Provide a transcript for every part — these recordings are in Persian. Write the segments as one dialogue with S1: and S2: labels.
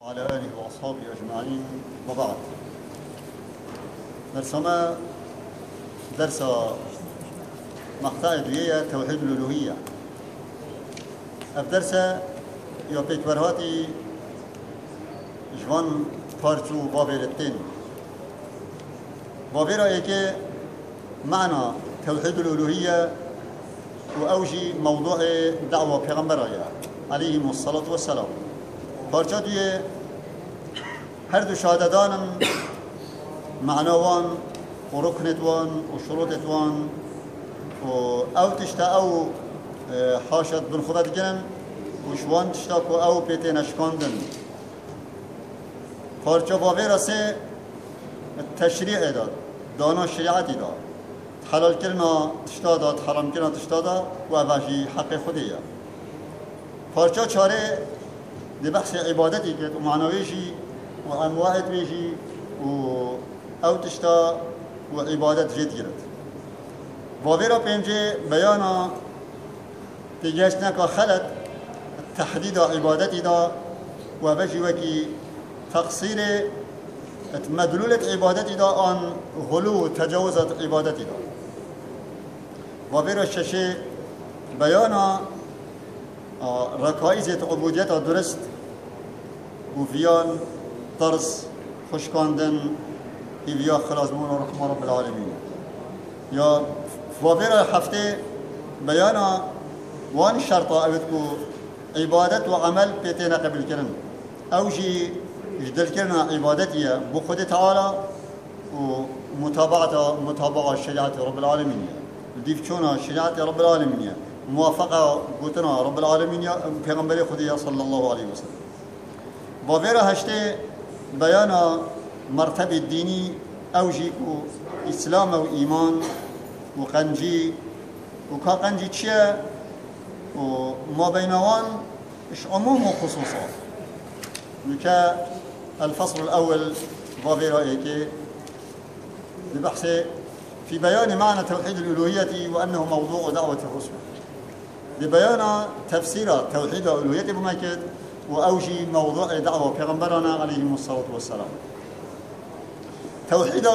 S1: وعلى آله وأصحابه أجمعين وبعد. درسنا درس مقطع دوية توحيد الألوهية. الدرس يوبيك برهاتي جوان بارتو بابيرتين بابيرا إيكي معنى توحيد الألوهية وأوجي موضوع دعوة پیغمبر عليهم الصلاة والسلام. بارجا دویه هر دو شهادتان معنوان و رکنتوان و شروطتوان و او تشتا او حاشد بن خدا دگرن و شوان تشتا که او پیتی نشکاندن. بارجا باوی راسه تشریع داد، دانا شریعتی داد، حلال کرنا تشتا داد، حرام کرنا تشتا داد و اوشی حق خودیه. بارجا چاره دی بحث عبادتی که معنویشی و انواعت بیشی و او تشتا و عبادت جد گرد. باوی را پینجه بیانا تیجهش نکا خلط تحدید عبادتی دا و بشی وکی تقصیر مدلولت عبادتی دا آن غلو تجاوزت عبادتی دا. باوی را ششه بیانا رکائزت عبودیت درست و ویان طرز خوشکاندن ویا خلاصمون و رحمه رب العالمین. یا فوافر هفته بیانا وان شرطا اوید که عبادت و عمل پیتینا قبل کرن اوجی جدل کرنا عبادتیه بو خود تعالی و متابعه شریعت رب العالمین دیف چونا شریعت رب العالمین موافقه گوتنا رب العالمین پیغمبر خودی صلی الله علیه و سلم. باویرا هشته بیانا مرتبه دینی اوجی کو اسلام و ایمان و قنجی و کا قنجی چیه و ما بینوان اش عموم و خصوصا وكا الفصل الأول باويرا إيكي ببحث في بيان معنى توحيد الألوهية وأنه موضوع دعوة الرسل، ببيان تفسير توحيد الألوهية بمكد وأوجي موضوع دعوة پیغمبرنا عليهم الصلاة والسلام. توحيد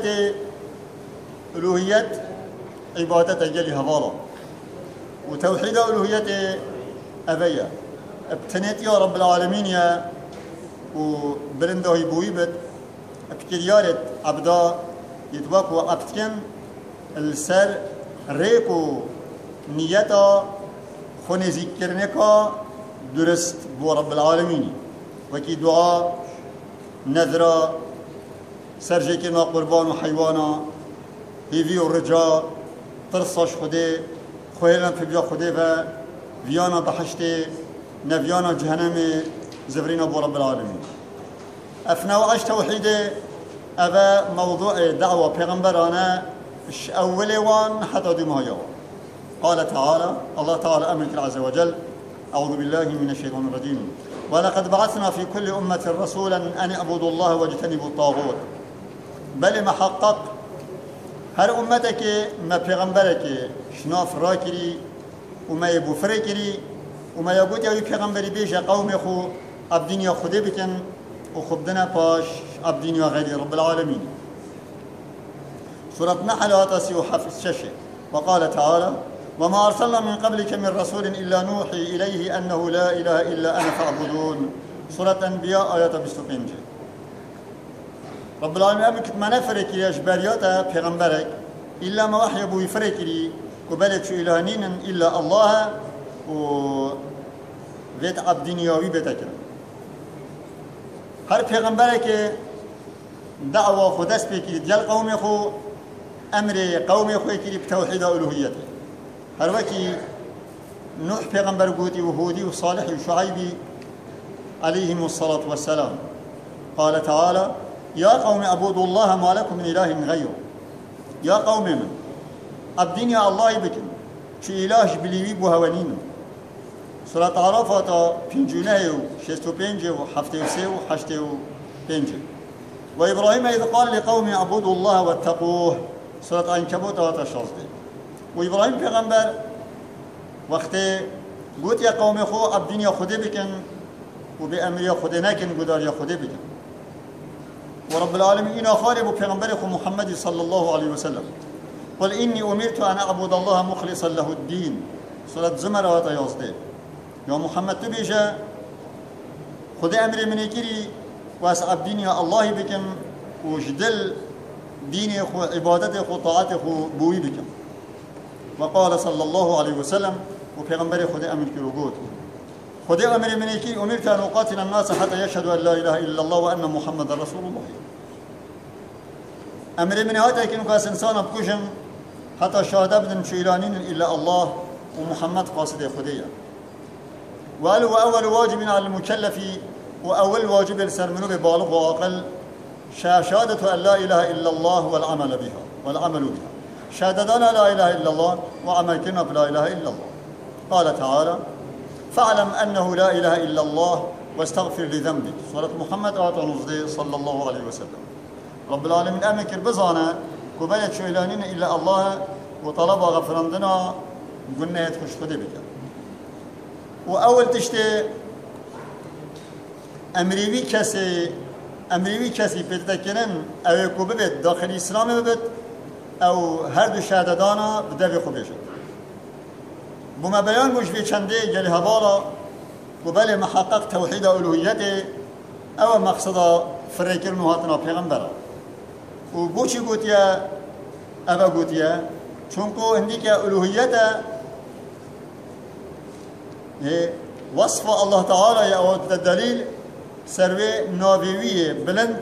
S1: ألوهية عبادة جل هوالا وتوحيد ألوهية أبيا ابتنيت يا رب العالمين يا وبرنده بويبت ابتكريارت عبدا يتوقع وابتكن السر ريكو نيتا خوني ذكرنكا درست بو رب العالمين وكي دعاء نذرا سرجيكنا قربان وحيوانا هيفي ورجاء ترصاش خده خويلنا في بيا خده وفيانا بحشته نفيانا جهنم زفرين أبو رب العالمين. أفناوعش توحيده أبا موضوع دعوة پیغمبرانا أول وان حتى دمايا. قال تعالى الله تعالى أمرك عز وجل أعوذ بالله من الشيطان الرجيم ولقد بعثنا في كل أمة رسولا أن اعبدوا الله واجتنبوا الطاغوت بل محقق هر أمتك ما پیغمبرك شناف راكري وما يبو فريكري وما يقول يا پیغمبری بیش قوم خو ابدینیا خوده بکن و خبدنا باش ابدینیا غير رب العالمين. سورة نحل آتاسي وحفظ ششه وقال تعالى وما أرسلنا من قبلك من رسول إلا نوحي إليه أنه لا إله إلا أنا فاعبدون. سورة أنبياء آيات 25. رب العالمين أبكت ما نفرك يا جبارياتا پیغمبرك إلا ما وحي أبو يفركري قبلت شو إلهانين إلا الله و ویت عبدینیاوی بتکن. هر پیغمبره که دعوا خودست بکرید جل قوم خو امر قوم خو کری بتوحید الوهیت. هر وکی نوح پیغمبر گوتی و هودی و صالح و شعیبی علیهم الصلاة والسلام. قال تعالى يا قوم اعبدوا الله ما لكم من اله غيره. يا قوم من عبدینیا الله بکن شو اله بلیوی بو هونین. سورة عرفات 55 و 73 و 85. وإبراهيم إذ قال لقوم اعبدوا الله واتقوه. سورة عنكبوت 16. وإبراهيم پیغمبر وقت قلت يا قوم خو عبدين يا خده بكن و به امری خود نکن گداری خود بگن و رب العالمین اینا خارب و پیغمبر خود محمد صلی الله علیه وسلم قل اینی امرت ان اعبد الله مخلصا له الدین سورة زمر آیت 11 یا محمد تو بیشه خود امر منی گیری و از عبدینی الله بکم و جدل دین خو عبادت خو طاعت خو بوی بکم و قال صلی الله علیه وسلم و پیغمبر خود امر کرو گفت خود امر منی کی امرت ان اقاتل الناس حتى يشهدوا ان لا اله الا الله وان محمد رسول الله امر منی هات که نکاس انسان بکشم حتی شهاده بدن شو ایرانین الا الله ومحمد قاصد خديه وقال وأول واجب على المكلف وأول واجب السرمنو ببالغ وعقل شهادة أن لا إله إلا الله والعمل بها شهادتنا لا إله إلا الله وعملتنا بلا إله إلا الله قال تعالى فاعلم أنه لا إله إلا الله واستغفر لذنبك سورة محمد آية صلى الله عليه وسلم رب العالمين أمكر بزانا كبالت شو إلانين إلا الله وطلب غفرندنا قلنا يتخش خده بك وأول تشتي أمريوي كسي بتذكرن أو يكو ببت داخل الإسلام ببت أو هردو شهادتانا بدأ بخبيشت بما بيان بوش في چنده جل هبالا وبالي محقق توحيد ألوهيته أو مقصد فريكر نهاتنا پیغمبرا وبوشي قوتيا أبا قوتيا چونكو هنديك ألوهيته وصف الله تعالى يا الدليل سروي نابوية بلند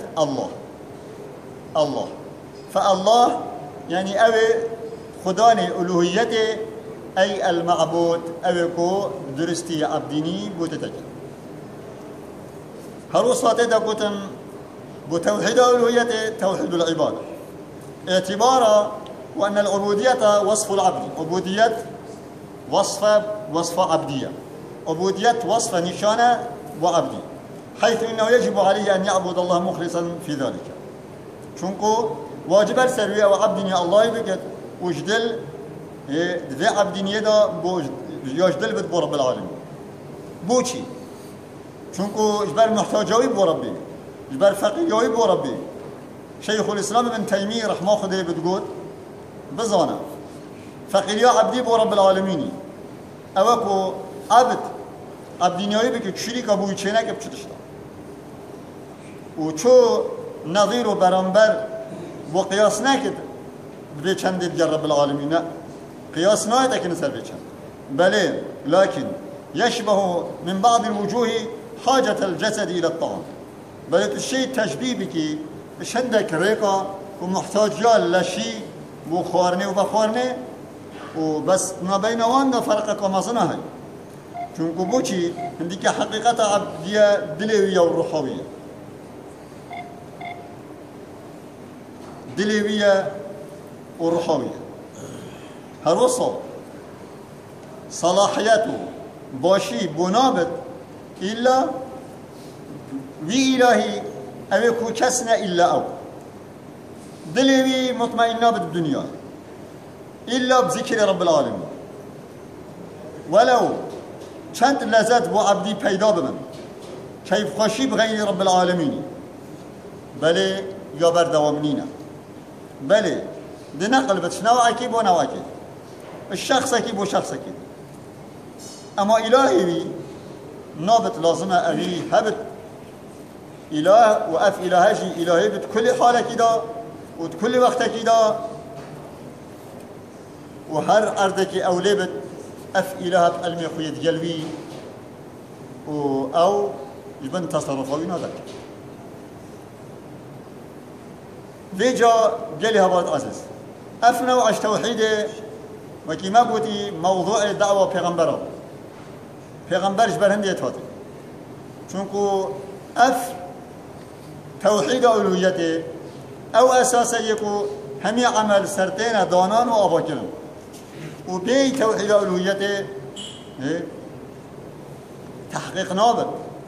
S1: الله فالله يعني أوي خداني ألوهيته أي المعبود أوي كو درستي عبديني بودتك هروسات دا قتن بتوحيد ألوهيته توحيد العبادة اعتبارا وأن العبودية وصف العبد عبودية وصف عبدية عبودية وصف نشانة وعبدي حيث إنه يجب عليه أن يعبد الله مخلصا في ذلك چونكو واجب السروية وعبدني الله بكت وجدل ذي عبدني دا يجدل بد رب العالمين بوشي چونكو جبر محتاجوي بو ربي جبر فقيروي بو ربي شيخ الإسلام ابن تيمية رحمه خده بتقول بزانا فقيريا عبدي بو رب العالمين اوكو عبدینیایی بکه شریک ابوی چنک بچتشتا و چو نظیر و برانبر و قیاس نکد به چند دیگر رب العالمین قیاس ناید اکن سر به چند بله لكن يشبه من بعض الوجوه حاجة الجسد إلى الطعام بله الشيء تشبيه بكي شندك ريقا ومحتاجيا لشي بخارنه وبخارنه وبس ما بين وانا فرق كمازنا هاي چونكو بوچي عندك حقيقة عبدية دلوية وروحوية دلوية وروحوية هروصل صلاحياته باشي بنابت إلا وي إلهي أويكو كسنا إلا أو دلوي مطمئنة بالدنيا إلا بذكر رب العالمين ولو چند لذت با عبدی پیدا ببن کیف خوشی بغیر رب العالمین بله یا بردوام نینه بله ده نقل بتش نوعی کی با نوعی کی الشخص کی با شخص کی اما الهی بی نابت لازمه اوی هبت اله و اف الهجی الهی بت کل حاله کی دا و کل وقت کی دا و هر ارده کی اولی بت اف الهات علمي خويت قلبي او يبن تصرفوي نادك فيجا قالي هبات عزيز اف نوع توحيده وكما قلتي موضوع دعوه پیغمبر جبر هندي تاتي چونكو اف توحيد الوهيته او اساسا يكو همي عمل سرتين دانان واباكرن وبي توحيد الوهيته تحقيق نابت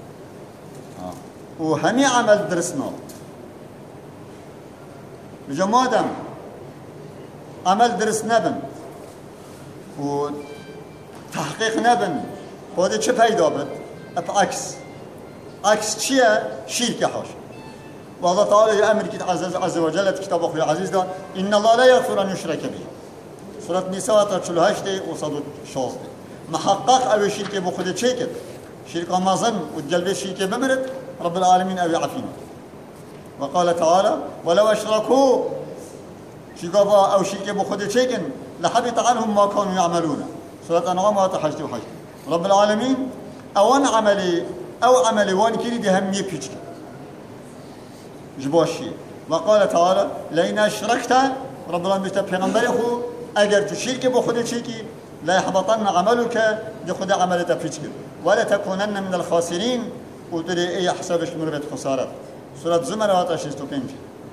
S1: وهمي عمل درسنا بجمادم عمل درس نبن وتحقيق نبن هذا چه پیدا بد؟ بالعكس عكس چیه؟ شرك حاش. والله تعالى يأمر كتاب عز وجل كتاب أخوي عزيز ده إن الله لا يغفر أن يشرك به. سورة النساء 48 و 116 محقق أو شرك بخود شيكت شرك مازن والجلب شرك بمرد رب العالمين أبي عفين. وقال تعالى ولو أشركوا شيكابا أو شرك بخود شيكن لحبط عنهم ما كانوا يعملون. سورة أنعام 1 رب العالمين أوان عملي وان كيري دي هم يبيتك جباشي. وقال تعالى لئن أشركت رب العالمين بيشتا پیغمبر خو اگر تو شرك بخود شركي لا يحبطن عملك بخود عملت بيتك ولا تكونن من الخاسرين وتري اي حسابش مربط خسارة. سورة زمر 65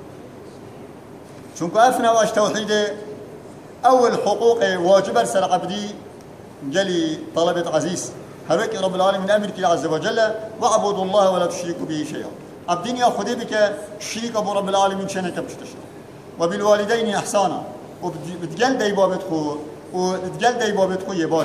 S1: چونك افنا واش توحيد اول حقوق واجب سر عبدي جلي طلبة عزيز هبك رب العالمين امرك عز وجل واعبدوا الله ولا تشركوا به شيئا. عبدين ياخذ بك شريك ابو رب العالمين شنك بتشتشر وبالوالدين احسانا وبتقل داي بابتخو وتقل داي بابتخو يباش.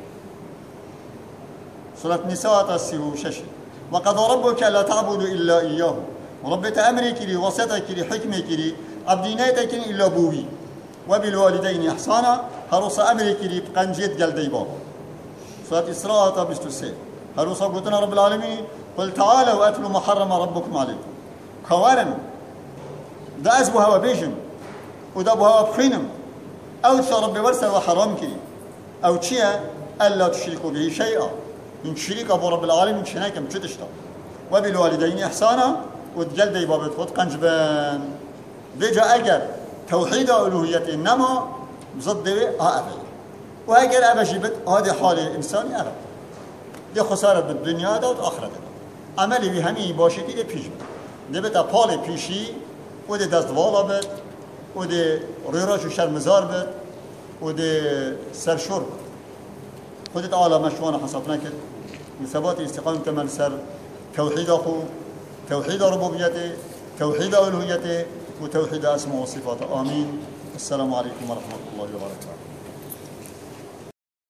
S1: سورة النساء 36 وقضى ربك لا تعبدوا الا اياه ورب امرك لي وسطك لي حكمك لي عبديناتك الا بوي وبالوالدين احسانا هروس امرك لي بقنجيت قل داي باب. سورة إسراء 26 هروس قلتنا رب العالمين قل تعالوا واتلوا ما حرم ربكم عليكم كوارن ده أزبو هوا بيجن وده أبو هوا بخينم أو تشرب بورسة وحرام كي أو تشيا ألا تشركوا به شيئا إن شريك أبو رب العالمين شناكم تشتشتا وبالوالدين إحسانا وتجل دي بابت خود قنجبان بيجا أجر توحيد ألوهية إنما ضد أبي وأجر أبا جبت هذه حالة إنساني أبا دي خسارة بالدنيا ده وآخرة ده عملي بهمي باشي كده بيجي ده بتا پال پیشی و ده دستوالا بد و ده ریراش و شرمزار بد و ده سرشور خودت آلا مشوان حساب نکد و ثبات استقام تمن سر توحید أخو توحید ربوبیته توحید الوهیته و توحید اسم و صفات. آمین. السلام عليكم ورحمة الله وبركاته.